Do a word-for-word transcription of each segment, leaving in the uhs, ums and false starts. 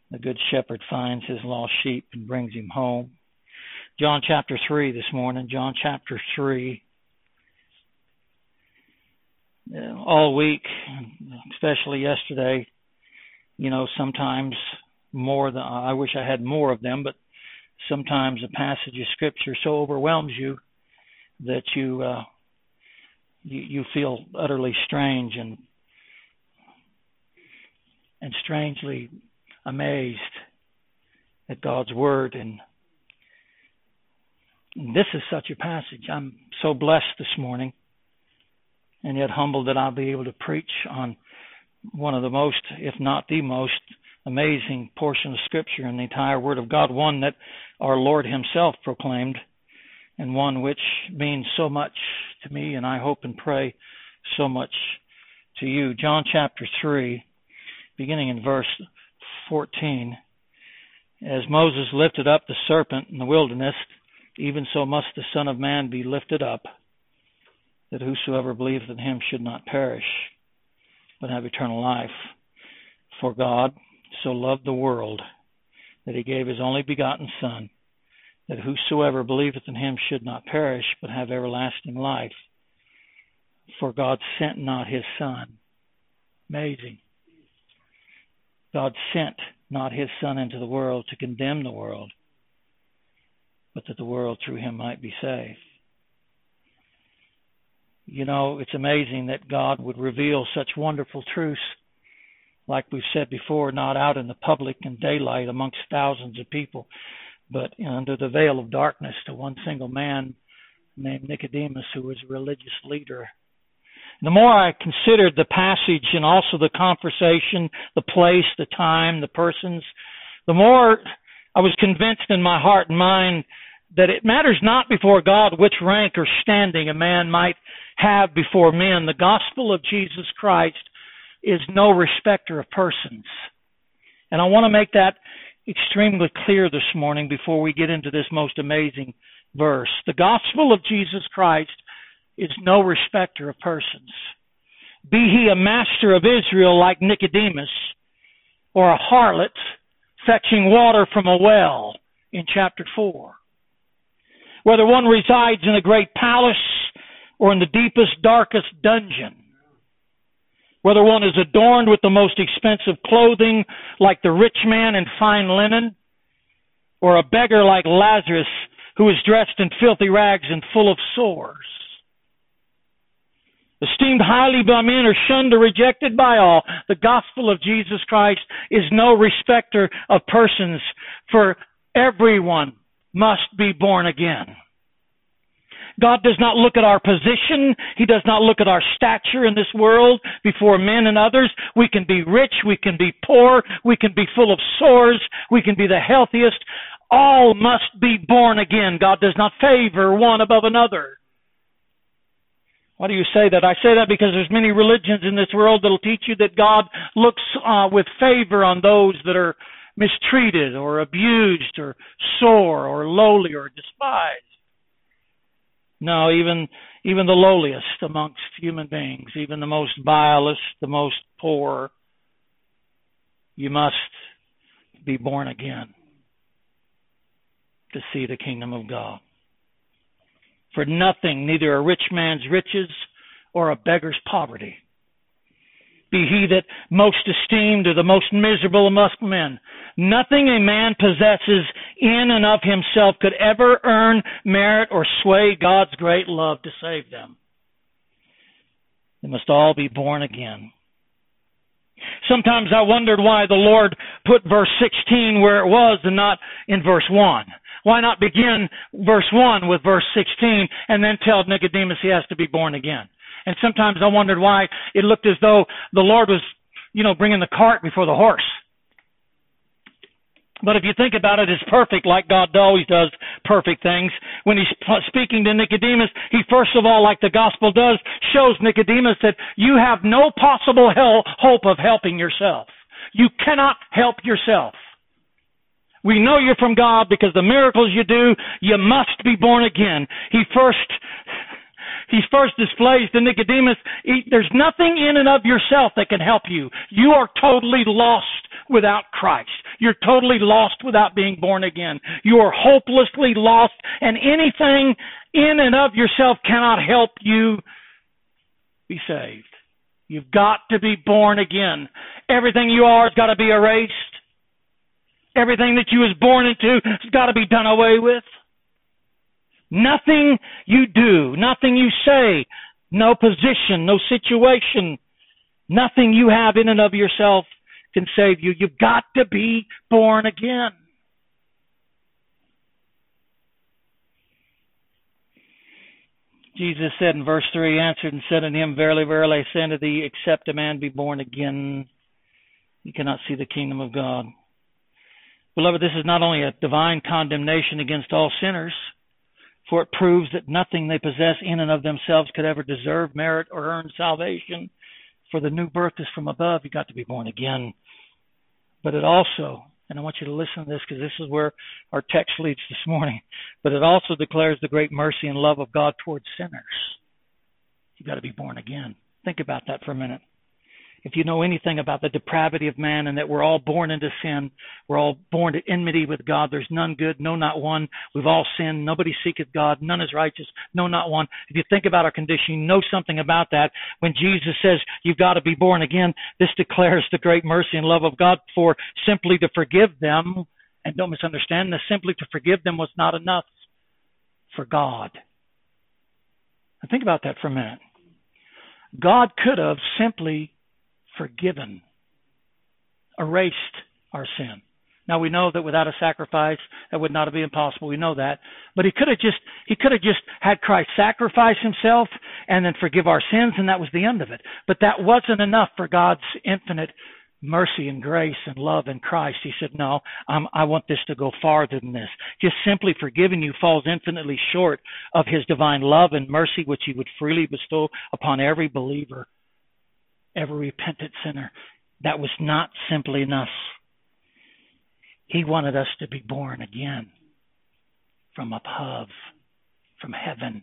The good shepherd finds his lost sheep and brings him home. John chapter three this morning. John chapter three. All week, especially yesterday, you know, sometimes more than, I wish I had more of them, but sometimes a passage of Scripture so overwhelms you that you uh, you, you feel utterly strange and and strangely amazed at God's Word. And this is such a passage. I'm so blessed this morning, and yet humbled that I'll be able to preach on one of the most, if not the most, amazing portion of Scripture in the entire Word of God, one that our Lord Himself proclaimed, and one which means so much to me, and I hope and pray so much to you. John chapter three, beginning in verse fourteen. As Moses lifted up the serpent in the wilderness, even so must the Son of Man be lifted up, that whosoever believeth in Him should not perish, but have eternal life. For God so loved the world that He gave His only begotten Son, that whosoever believeth in Him should not perish, but have everlasting life. For God sent not His Son. Amazing. God sent not His Son into the world to condemn the world, but that the world through Him might be saved. You know, it's amazing that God would reveal such wonderful truths, like we've said before, not out in the public and daylight amongst thousands of people, but under the veil of darkness to one single man named Nicodemus, who was a religious leader. The more I considered the passage and also the conversation, the place, the time, the persons, the more I was convinced in my heart and mind that it matters not before God which rank or standing a man might have before men. The gospel of Jesus Christ is no respecter of persons. And I want to make that extremely clear this morning before we get into this most amazing verse. The gospel of Jesus Christ is no respecter of persons. Be he a master of Israel like Nicodemus, or a harlot fetching water from a well in chapter four. Whether one resides in a great palace or in the deepest, darkest dungeon. Whether one is adorned with the most expensive clothing like the rich man in fine linen, or a beggar like Lazarus who is dressed in filthy rags and full of sores. Esteemed highly by men or shunned or rejected by all, the gospel of Jesus Christ is no respecter of persons, for everyone must be born again. God does not look at our position. He does not look at our stature in this world before men and others. We can be rich. We can be poor. We can be full of sores. We can be the healthiest. All must be born again. God does not favor one above another. Why do you say that? I say that because there's many religions in this world that will teach you that God looks uh, with favor on those that are mistreated or abused or sore or lowly or despised. No, even even the lowliest amongst human beings, even the most vilest, the most poor, you must be born again to see the kingdom of God. For nothing, neither a rich man's riches or a beggar's poverty. Be he that most esteemed or the most miserable amongst men. Nothing a man possesses in and of himself could ever earn, merit, or sway God's great love to save them. They must all be born again. Sometimes I wondered why the Lord put verse sixteen where it was and not in verse one. Why not begin verse one with verse sixteen and then tell Nicodemus he has to be born again? And sometimes I wondered why it looked as though the Lord was, you know, bringing the cart before the horse. But if you think about it, it's perfect, like God always does perfect things. When he's speaking to Nicodemus, he first of all, like the gospel does, shows Nicodemus that you have no possible hell, hope of helping yourself. You cannot help yourself. We know you're from God because the miracles you do, you must be born again. He first... He first displays to Nicodemus, there's nothing in and of yourself that can help you. You are totally lost without Christ. You're totally lost without being born again. You are hopelessly lost, and anything in and of yourself cannot help you be saved. You've got to be born again. Everything you are has got to be erased. Everything that you was born into has got to be done away with. Nothing you do, nothing you say, no position, no situation, nothing you have in and of yourself can save you. You've got to be born again. Jesus said in verse three, answered and said unto him, verily, verily, I say unto thee, except a man be born again, he cannot see the kingdom of God. Beloved, this is not only a divine condemnation against all sinners, for it proves that nothing they possess in and of themselves could ever deserve, merit, or earn salvation. For the new birth is from above. You've got to be born again. But it also, and I want you to listen to this because this is where our text leads this morning, but it also declares the great mercy and love of God towards sinners. You've got to be born again. Think about that for a minute. If you know anything about the depravity of man and that we're all born into sin, we're all born to enmity with God. There's none good, no, not one. We've all sinned. Nobody seeketh God. None is righteous. No, not one. If you think about our condition, you know something about that. When Jesus says you've got to be born again, this declares the great mercy and love of God for simply to forgive them. And don't misunderstand this. Simply to forgive them was not enough for God. Now think about that for a minute. God could have simply forgiven, erased our sin. Now we know that without a sacrifice, that would not be impossible. We know that. But he could have just, he could have just had Christ sacrifice himself and then forgive our sins, and that was the end of it. But that wasn't enough for God's infinite mercy and grace and love in Christ. He said, no, um, I want this to go farther than this. Just simply forgiving you falls infinitely short of his divine love and mercy, which he would freely bestow upon every believer, every repentant sinner. That was not simply enough. He wanted us to be born again from above, from heaven.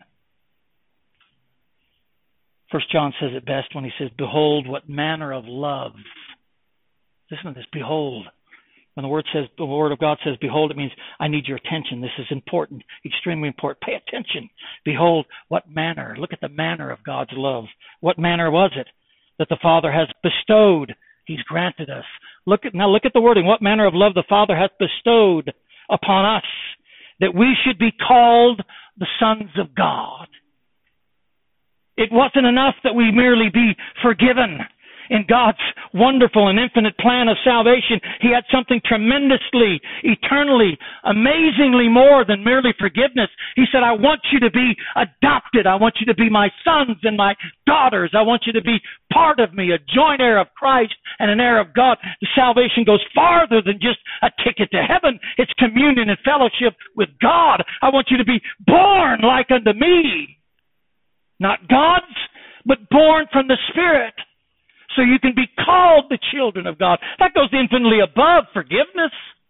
First John says it best when he says, behold, what manner of love. Listen to this, behold. When the word says, the word of God says, behold, it means I need your attention. This is important, extremely important. Pay attention. Behold, what manner. Look at the manner of God's love. What manner was it that the Father has bestowed? He's granted us. Look at, now look at the wording. What manner of love the Father hath bestowed upon us, that we should be called the sons of God. It wasn't enough that we merely be forgiven. In God's wonderful and infinite plan of salvation, he had something tremendously, eternally, amazingly more than merely forgiveness. He said, I want you to be adopted. I want you to be my sons and my daughters. I want you to be part of me, a joint heir of Christ and an heir of God. The salvation goes farther than just a ticket to heaven. It's communion and fellowship with God. I want you to be born like unto me. Not God's, but born from the Spirit. So you can be called the children of God. That goes infinitely above forgiveness.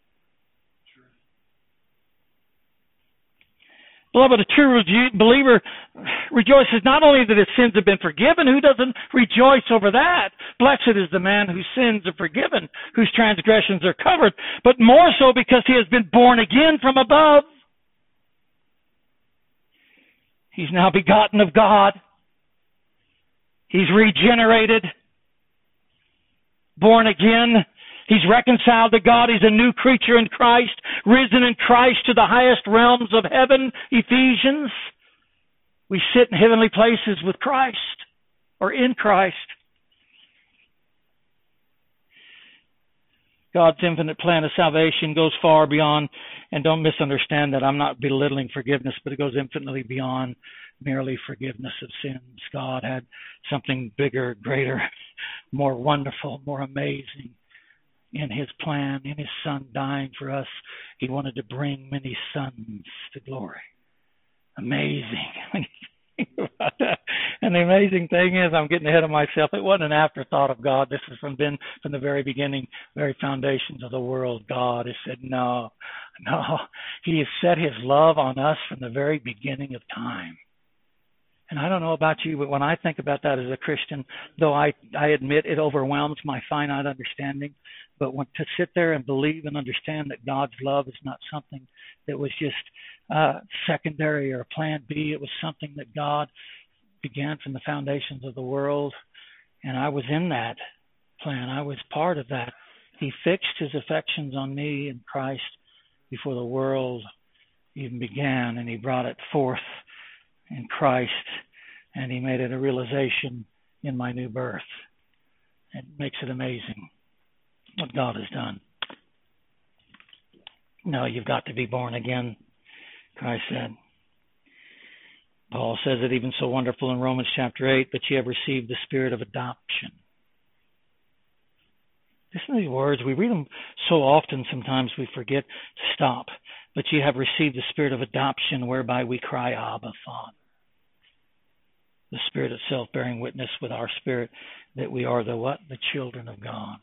Beloved, a true believer rejoices not only that his sins have been forgiven, who doesn't rejoice over that? Blessed is the man whose sins are forgiven, whose transgressions are covered, but more so because he has been born again from above. He's now begotten of God. He's regenerated. Born again. He's reconciled to God. He's a new creature in Christ, risen in Christ to the highest realms of heaven, Ephesians. We sit in heavenly places with Christ, or in Christ. God's infinite plan of salvation goes far beyond, and don't misunderstand that I'm not belittling forgiveness, but it goes infinitely beyond merely forgiveness of sins. God had something bigger, greater, more wonderful, more amazing in his plan, in his Son dying for us. He wanted to bring many sons to glory. Amazing. And the amazing thing is, I'm getting ahead of myself. It wasn't an afterthought of God. This is from been from the very beginning, very foundations of the world. God has said, no, no. He has set his love on us from the very beginning of time. And I don't know about you, but when I think about that as a Christian, though I, I admit it overwhelms my finite understanding, But when, to sit there and believe and understand that God's love is not something that was just uh, secondary or plan B, it was something that God began from the foundations of the world, and I was in that plan. I was part of that. He fixed his affections on me in Christ before the world even began, and he brought it forth in Christ, and he made it a realization in my new birth. It makes it amazing what God has done. No, you've got to be born again, Christ said. Paul says it even so wonderful in Romans chapter eight, but ye have received the spirit of adoption. Listen to these words. We read them so often, sometimes we forget to stop. But ye have received the spirit of adoption, whereby we cry, Abba, Father. The Spirit itself bearing witness with our spirit that we are the what? The children of God.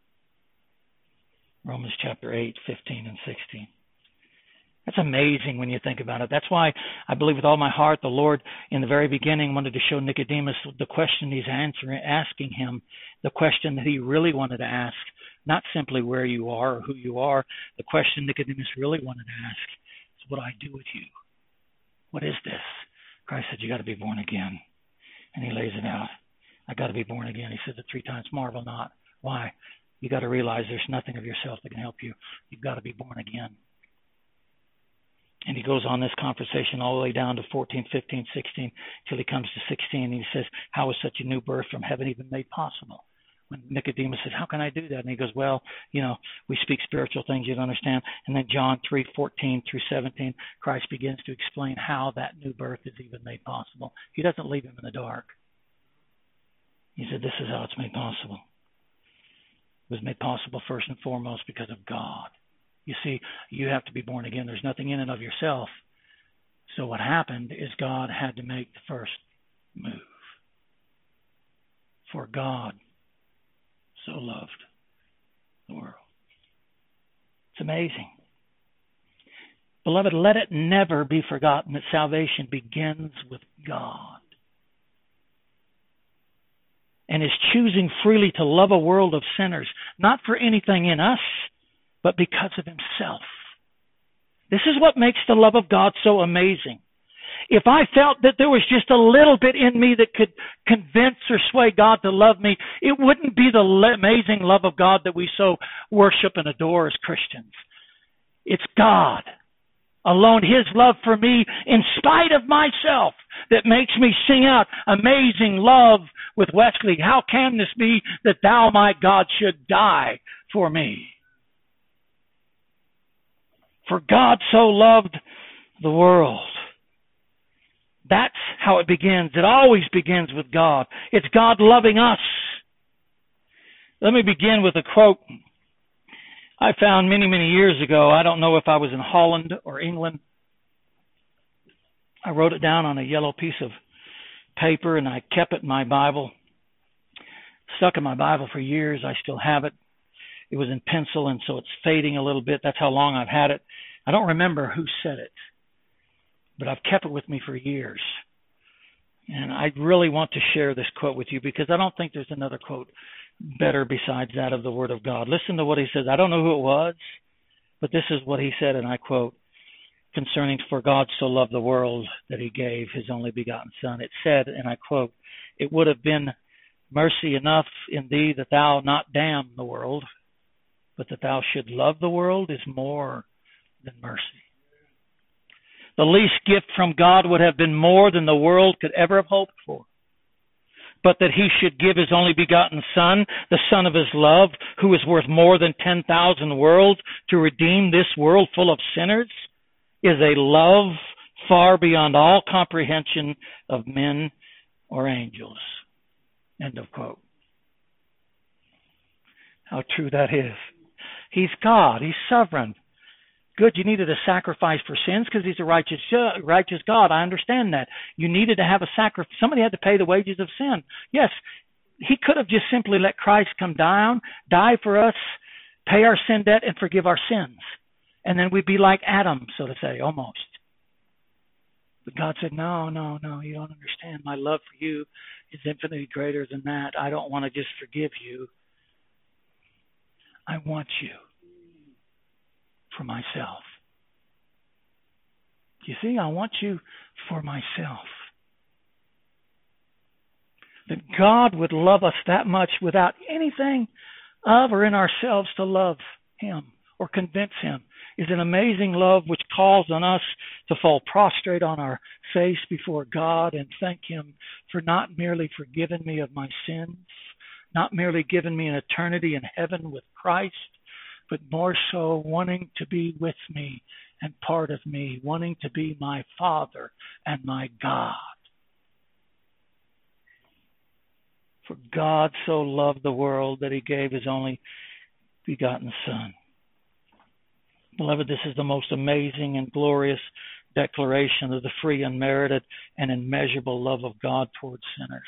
Romans chapter eight, fifteen and sixteen. That's amazing when you think about it. That's why I believe with all my heart the Lord in the very beginning wanted to show Nicodemus the question he's answering, asking him, the question that he really wanted to ask, not simply where you are or who you are. The question Nicodemus really wanted to ask is, what do I do with you? What is this? Christ said, you got to be born again. And he lays it out. I got to be born again. He says it three times. Marvel not. Why? You got to realize there's nothing of yourself that can help you. You've got to be born again. And he goes on this conversation all the way down to fourteen, fifteen, sixteen, till he comes to sixteen. And he says, how is such a new birth from heaven even made possible? When Nicodemus says, how can I do that? And he goes, well, you know, we speak spiritual things, you don't understand. And then John three, fourteen through seventeen, Christ begins to explain how that new birth is even made possible. He doesn't leave him in the dark. He said, this is how it's made possible. It was made possible first and foremost because of God. You see, you have to be born again. There's nothing in and of yourself. So what happened is God had to make the first move. For God so loved the world. It's amazing. Beloved, let it never be forgotten that salvation begins with God. And is choosing freely to love a world of sinners, not for anything in us, but because of himself. This is what makes the love of God so amazing. If I felt that there was just a little bit in me that could convince or sway God to love me, it wouldn't be the amazing love of God that we so worship and adore as Christians. It's God alone, his love for me in spite of myself, that makes me sing out amazing love with Wesley. How can this be that thou, my God, should die for me? For God so loved the world. That's how it begins. It always begins with God. It's God loving us. Let me begin with a quote I found many, many years ago. I don't know if I was in Holland or England. I wrote it down on a yellow piece of paper and I kept it in my Bible. Stuck in my Bible for years. I still have it. It was in pencil, and so it's fading a little bit. That's how long I've had it. I don't remember who said it, but I've kept it with me for years. And I really want to share this quote with you because I don't think there's another quote better besides that of the Word of God. Listen to what he says. I don't know who it was, but this is what he said, and I quote, concerning for God so loved the world that he gave his only begotten Son. It said, and I quote, it would have been mercy enough in thee that thou not damn the world, but that thou should love the world is more than mercy. The least gift from God would have been more than the world could ever have hoped for. But that he should give his only begotten Son, the Son of his love, who is worth more than ten thousand worlds, to redeem this world full of sinners, is a love far beyond all comprehension of men or angels. End of quote. How true that is. He's God. He's sovereign. Good, you needed a sacrifice for sins because he's a righteous righteous God. I understand that. You needed to have a sacrifice. Somebody had to pay the wages of sin. Yes, he could have just simply let Christ come down, die for us, pay our sin debt, and forgive our sins. And then we'd be like Adam, so to say, almost. But God said, no, no, no, you don't understand. My love for you is infinitely greater than that. I don't want to just forgive you. I want you for myself. You see, I want you for myself. That God would love us that much without anything of or in ourselves to love Him or convince Him is an amazing love which calls on us to fall prostrate on our face before God and thank Him for not merely forgiving me of my sins, not merely giving me an eternity in heaven with Christ, but more so wanting to be with me and part of me, wanting to be my Father and my God. For God so loved the world that He gave His only begotten Son. Beloved, this is the most amazing and glorious declaration of the free, unmerited, and immeasurable love of God towards sinners.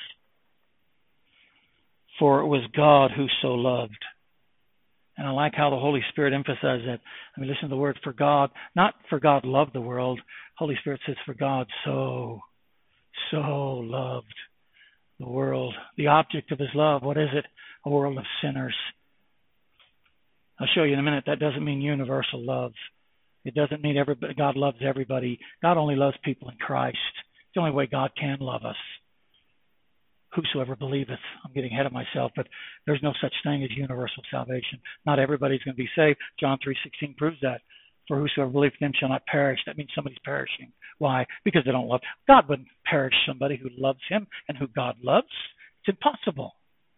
For it was God who so loved. And I like how the Holy Spirit emphasizes that. I mean, listen to the word for God. Not for God loved the world. Holy Spirit says for God so, so loved the world. The object of His love, what is it? A world of sinners. I'll show you in a minute. That doesn't mean universal love. It doesn't mean everybody, God loves everybody. God only loves people in Christ. It's the only way God can love us. Whosoever believeth. I'm getting ahead of myself, but there's no such thing as universal salvation. Not everybody's going to be saved. John three sixteen proves that. For whosoever believeth in Him shall not perish. That means somebody's perishing. Why? Because they don't love. God wouldn't perish somebody who loves Him and who God loves. It's impossible.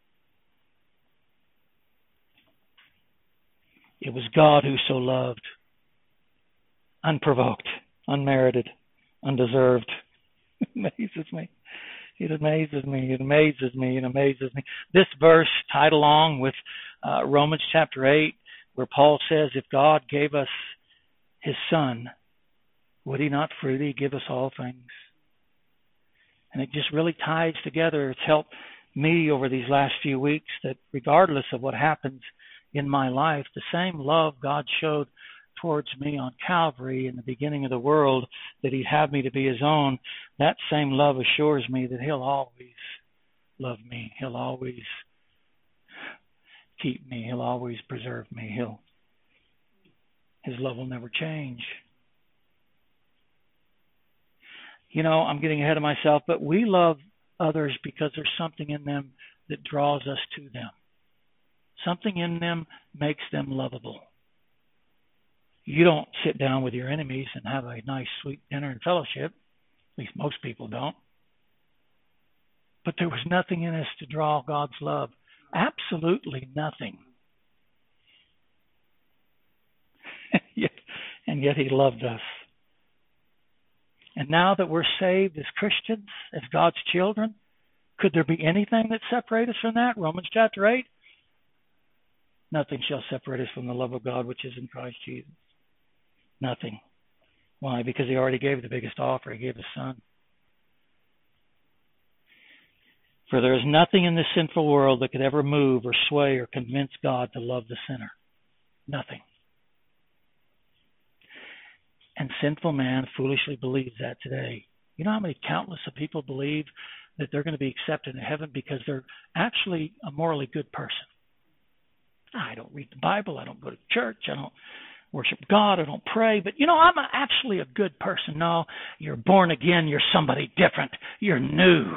It was God who so loved. Unprovoked, unmerited, undeserved. It amazes me. It amazes me. It amazes me. It amazes me. This verse tied along with uh, Romans chapter eight, where Paul says, if God gave us His Son, would He not freely give us all things? And it just really ties together. It's helped me over these last few weeks that regardless of what happens in my life, the same love God showed towards me on Calvary in the beginning of the world, that He'd have me to be His own, that same love assures me that He'll always love me. He'll always keep me. He'll always preserve me. He'll, His love will never change. You know, I'm getting ahead of myself, but we love others because there's something in them that draws us to them. Something in them makes them lovable. You don't sit down with your enemies and have a nice, sweet dinner and fellowship. At least most people don't. But there was nothing in us to draw God's love. Absolutely nothing. yet, and yet He loved us. And now that we're saved as Christians, as God's children, could there be anything that separates us from that? Romans chapter eight. Nothing shall separate us from the love of God which is in Christ Jesus. Nothing. Why? Because He already gave the biggest offer. He gave His Son. For there is nothing in this sinful world that could ever move or sway or convince God to love the sinner. Nothing. And sinful man foolishly believes that today. You know how many countless of people believe that they're going to be accepted in heaven because they're actually a morally good person? I don't read the Bible. I don't go to church. I don't worship God. I don't pray. But, you know, I'm a, actually a good person. No, you're born again. You're somebody different. You're new.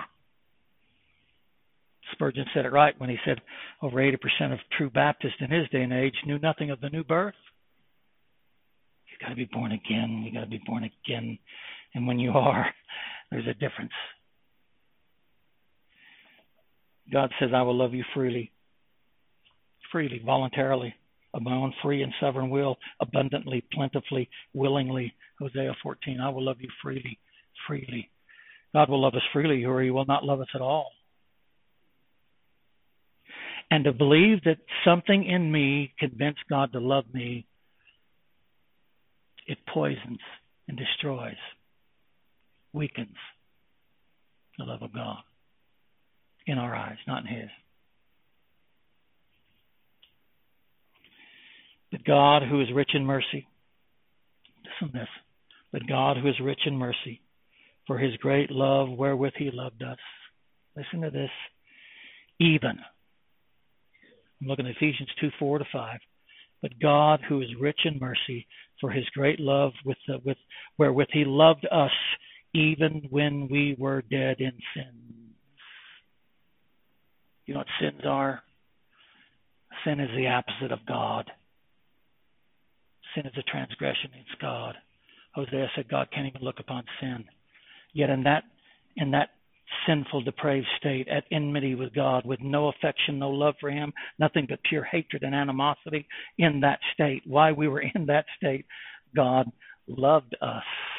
Spurgeon said it right when he said over eighty percent of true Baptists in his day and age knew nothing of the new birth. You've got to be born again. You've got to be born again. And when you are, there's a difference. God says, I will love you freely. Freely, voluntarily, of my own free and sovereign will, abundantly, plentifully, willingly. Hosea fourteen, I will love you freely, freely. God will love us freely, or He will not love us at all. And to believe that something in me convinced God to love me, it poisons and destroys, weakens the love of God in our eyes, not in His. But God, who is rich in mercy, listen to this, but God, who is rich in mercy, for His great love wherewith He loved us, listen to this, even, I'm looking at Ephesians two, four to five, but God, who is rich in mercy, for his great love with, the, with wherewith he loved us, even when we were dead in sins. You know what sins are? Sin is the opposite of God. Sin is a transgression against God. Hosea said God can't even look upon sin. Yet in that in that sinful, depraved state, at enmity with God, with no affection, no love for him, nothing but pure hatred and animosity, in that state, why we were in that state, God loved us.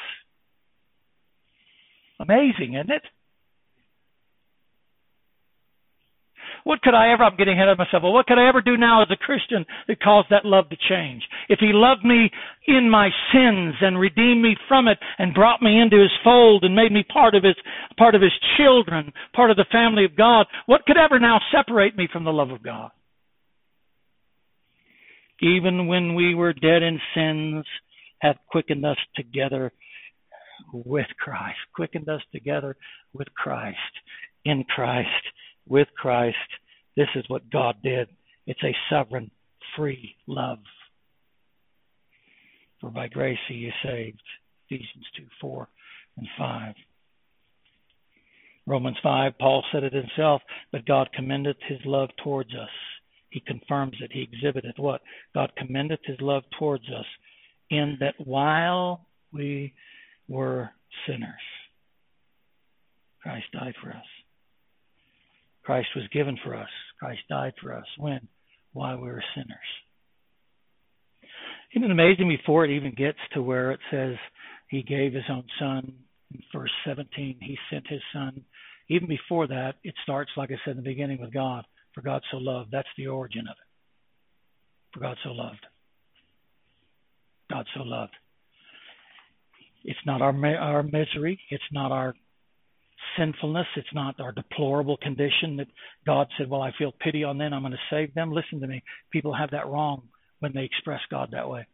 Amazing, isn't it? What could I ever, I'm getting ahead of myself, well, what could I ever do now as a Christian that caused that love to change? If he loved me in my sins and redeemed me from it and brought me into his fold and made me part of his, part of his children, part of the family of God, what could ever now separate me from the love of God? Even when we were dead in sins, hath quickened us together with Christ. Quickened us together with Christ. In Christ. With Christ. This is what God did. It's a sovereign, free love. For by grace are you saved. Ephesians two, four, and five. Romans five, Paul said it himself, but God commendeth his love towards us. He confirms it. He exhibiteth what? God commendeth his love towards us in that while we were sinners, Christ died for us. Christ was given for us. Christ died for us. When? While we were sinners. Isn't it amazing before it even gets to where it says he gave his own son? In verse seventeen, he sent his son. Even before that, it starts, like I said in the beginning, with God. For God so loved. That's the origin of it. For God so loved. God so loved. It's not our our misery. It's not our sinfulness. It's not our deplorable condition that God said, well, I feel pity on them. I'm going to save them. Listen to me. People have that wrong when they express God that way.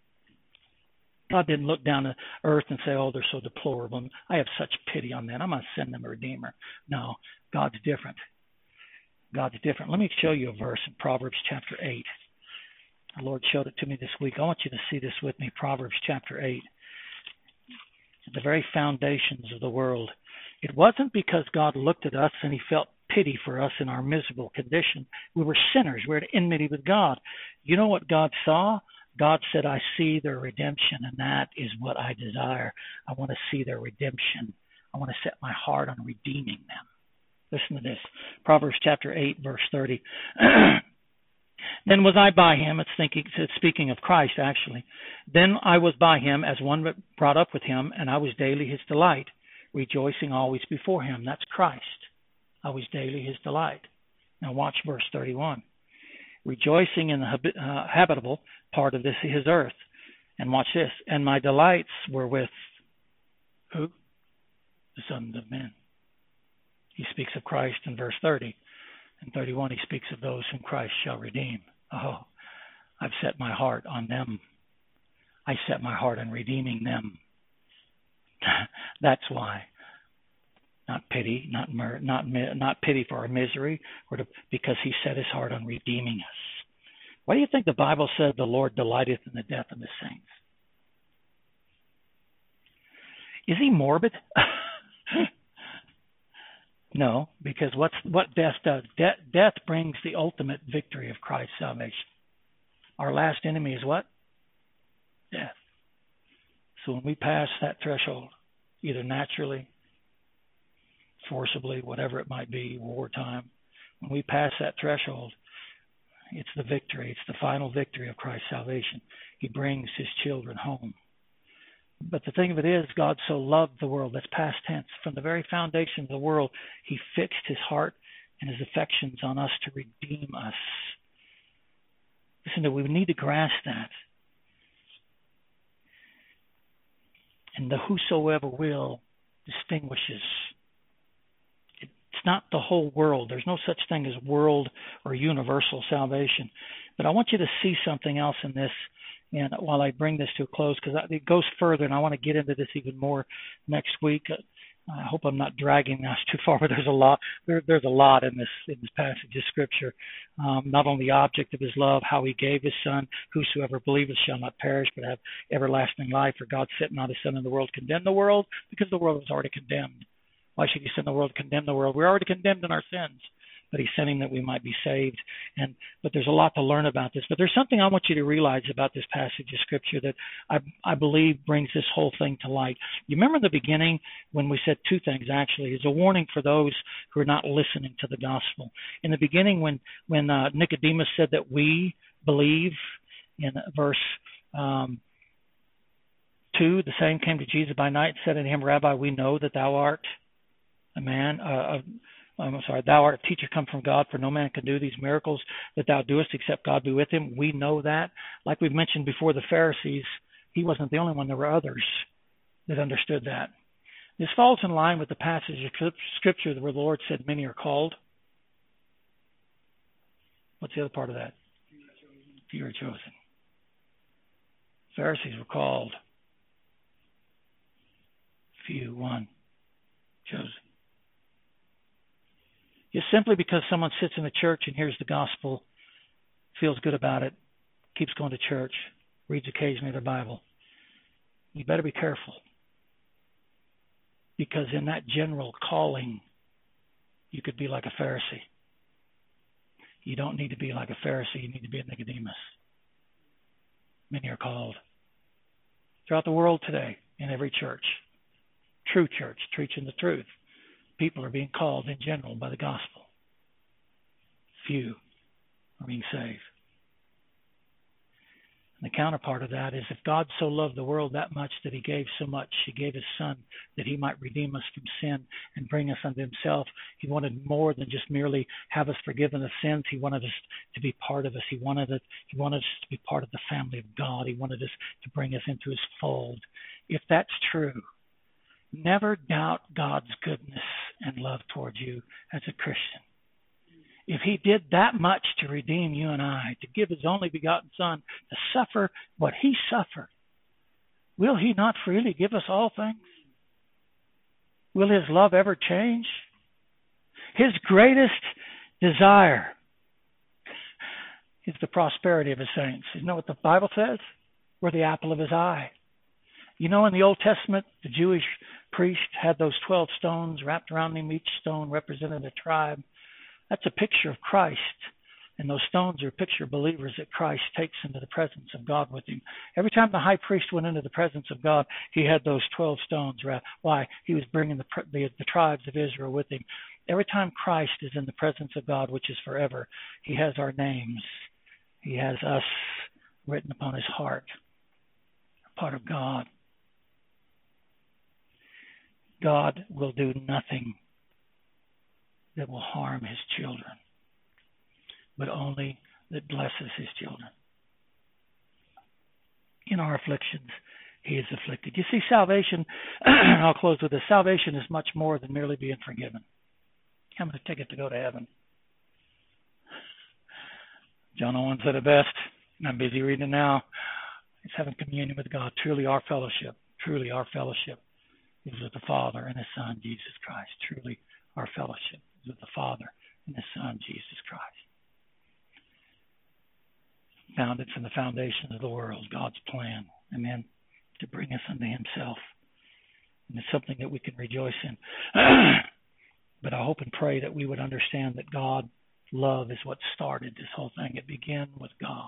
God didn't look down to earth and say, oh, they're so deplorable. I have such pity on them. I'm going to send them a redeemer. No, God's different. God's different. Let me show you a verse in Proverbs chapter eight. The Lord showed it to me this week. I want you to see this with me. Proverbs chapter eight. The very foundations of the world. It wasn't because God looked at us and he felt pity for us in our miserable condition. We were sinners. We were at enmity with God. You know what God saw? God said, I see their redemption, and that is what I desire. I want to see their redemption. I want to set my heart on redeeming them. Listen to this. Proverbs chapter eight, verse thirty. Then was I by him, it's thinking, it's speaking of Christ actually. Then I was by him as one brought up with him, and I was daily his delight, rejoicing always before him. That's Christ. I was daily his delight. Now watch verse thirty-one. Rejoicing in the habit, uh, habitable part of this his earth. And watch this. And my delights were with who? The sons of men. He speaks of Christ in verse thirty. In thirty-one, he speaks of those whom Christ shall redeem. Oh, I've set my heart on them. I set my heart on redeeming them. That's why. Not pity, not mer- not not pity for our misery, or to, because he set his heart on redeeming us. Why do you think the Bible said the Lord delighteth in the death of his saints? Is he morbid? No, because what's what death does? De- death brings the ultimate victory of Christ's salvation. Our last enemy is what? Death. So when we pass that threshold, either naturally, forcibly, whatever it might be, wartime, when we pass that threshold, it's the victory. It's the final victory of Christ's salvation. He brings his children home. But the thing of it is, God so loved the world, that's past tense. From the very foundation of the world, he fixed his heart and his affections on us to redeem us. Listen, we need to grasp that. And the whosoever will distinguishes. It's not the whole world. There's no such thing as world or universal salvation. But I want you to see something else in this. And while I bring this to a close, because it goes further, and I want to get into this even more next week, I hope I'm not dragging us too far, but there's a lot. There, there's a lot in this in this passage of Scripture. Um, not only the object of His love, how He gave His Son, whosoever believeth shall not perish but have everlasting life. For God sent not His Son in the world to condemn the world, because the world was already condemned. Why should He send the world to condemn the world? We're already condemned in our sins, but He's sending that we might be saved. And but there's a lot to learn about this. But there's something I want you to realize about this passage of Scripture that I, I believe brings this whole thing to light. You remember in the beginning when we said two things, actually. It's a warning for those who are not listening to the gospel. In the beginning, when, when uh, Nicodemus said that we believe, in verse um, two, the same came to Jesus by night and said unto him, Rabbi, we know that thou art a man, uh, a I'm sorry, thou art a teacher come from God, for no man can do these miracles that thou doest except God be with him. We know that. Like we've mentioned before, the Pharisees, he wasn't the only one. There were others that understood that. This falls in line with the passage of Scripture where the Lord said, many are called. What's the other part of that? Few are chosen. Pharisees were called. Few, one, chosen. Just simply because someone sits in the church and hears the gospel, feels good about it, keeps going to church, reads occasionally the Bible, you better be careful. Because in that general calling, you could be like a Pharisee. You don't need to be like a Pharisee. You need to be a Nicodemus. Many are called. Throughout the world today, in every church, true church, preaching the truth, people are being called in general by the gospel. Few are being saved. And the counterpart of that is, if God so loved the world that much that He gave so much, He gave His Son that He might redeem us from sin and bring us unto Himself. He wanted more than just merely have us forgiven of sins. He wanted us to be part of us. He wanted it. He wanted us to be part of the family of God. He wanted us to bring us into His fold. If that's true, never doubt God's goodness and love towards you as a Christian. If He did that much to redeem you and I, to give His only begotten Son to suffer what He suffered, will He not freely give us all things? Will His love ever change? His greatest desire is the prosperity of His saints. You know what the Bible says? We're the apple of His eye. You know, in the Old Testament, the Jewish priest had those twelve stones wrapped around him. Each stone represented a tribe. That's a picture of Christ. And those stones are a picture of believers that Christ takes into the presence of God with Him. Every time the high priest went into the presence of God, he had those twelve stones wrapped. Why? He was bringing the, the, the tribes of Israel with Him. Every time Christ is in the presence of God, which is forever, He has our names. He has us written upon His heart, part of God. God will do nothing that will harm His children, but only that blesses His children. In our afflictions, He is afflicted. You see, salvation, and I'll close with this, salvation is much more than merely being forgiven. I'm going to take it to go to heaven. John Owen said it best, and I'm busy reading it now. It's having communion with God. Truly our fellowship, truly our fellowship is with the Father and His Son, Jesus Christ. Truly our fellowship is with the Father and His Son, Jesus Christ. Founded from the foundation of the world, God's plan, amen, to bring us unto Himself. And it's something that we can rejoice in. But I hope and pray that we would understand that God's love is what started this whole thing. It began with God.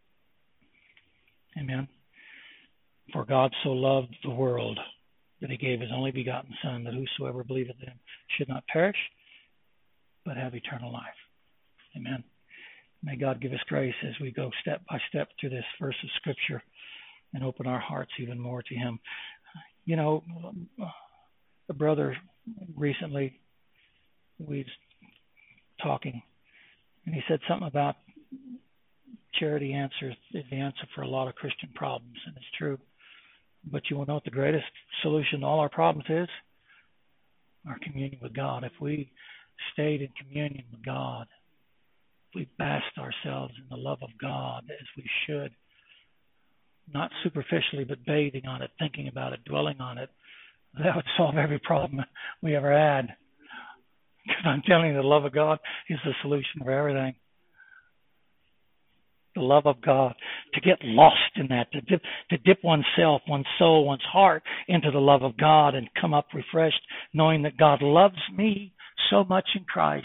Amen. For God so loved the world that He gave His only begotten Son, that whosoever believeth in Him should not perish, but have eternal life. Amen. May God give us grace as we go step by step through this verse of Scripture and open our hearts even more to Him. You know, a brother recently, we was talking, and he said something about charity answers is the answer for a lot of Christian problems, and it's true. But you will know what the greatest solution to all our problems is? Our communion with God. If we stayed in communion with God, if we basked ourselves in the love of God as we should, not superficially, but bathing on it, thinking about it, dwelling on it, That would solve every problem we ever had. Because I'm telling you, the love of God is the solution for everything. The love of God, to get lost in that, to dip, to dip oneself, one's soul, one's heart into the love of God and come up refreshed, knowing that God loves me so much in Christ.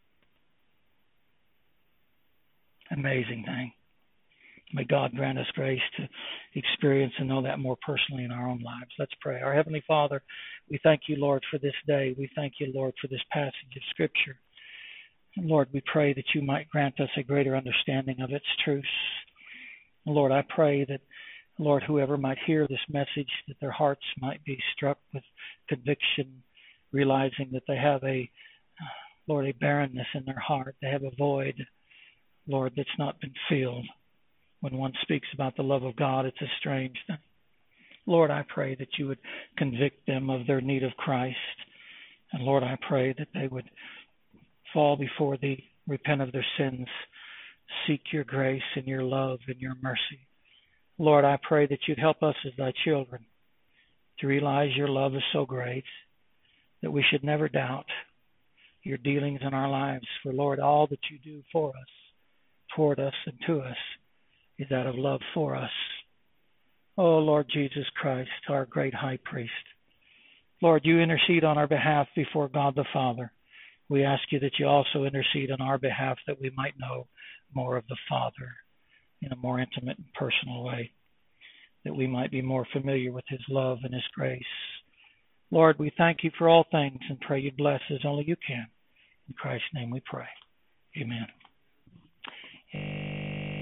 Amazing thing. May God grant us grace to experience and know that more personally in our own lives. Let's pray. Our Heavenly Father, we thank you, Lord, for this day. We thank you, Lord, for this passage of Scripture. And Lord, we pray that you might grant us a greater understanding of its truths. Lord, I pray that, Lord, whoever might hear this message, that their hearts might be struck with conviction, realizing that they have a, Lord, a barrenness in their heart. They have a void, Lord, that's not been filled. When one speaks about the love of God, it's a strange thing. Lord, I pray that you would convict them of their need of Christ. And Lord, I pray that they would fall before thee, repent of their sins, seek your grace and your love and your mercy. Lord, I pray that you'd help us as thy children to realize your love is so great that we should never doubt your dealings in our lives. For Lord, all that you do for us, toward us and to us, is out of love for us. Oh, Lord Jesus Christ, our great high priest. Lord, you intercede on our behalf before God the Father. We ask you that you also intercede on our behalf that we might know more of the Father in a more intimate and personal way, that we might be more familiar with his love and his grace. Lord, we thank you for all things and pray you bless as only you can. In Christ's name we pray. Amen.